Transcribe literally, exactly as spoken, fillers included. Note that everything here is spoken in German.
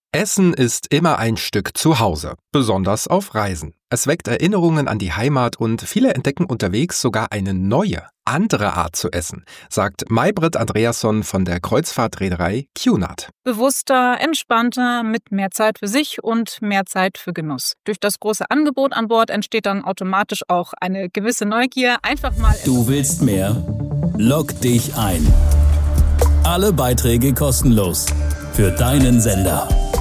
Essen ist immer ein Stück zu Hause, besonders auf Reisen. Es weckt Erinnerungen an die Heimat und viele entdecken unterwegs sogar eine neue, andere Art zu essen, sagt Maybrit Andreasson von der Kreuzfahrtreederei Cunard. Bewusster, entspannter, mit mehr Zeit für sich und mehr Zeit für Genuss. Durch das große Angebot an Bord entsteht dann automatisch auch eine gewisse Neugier. Einfach mal. Du willst mehr? Log dich ein. Alle Beiträge kostenlos. Für deinen Sender.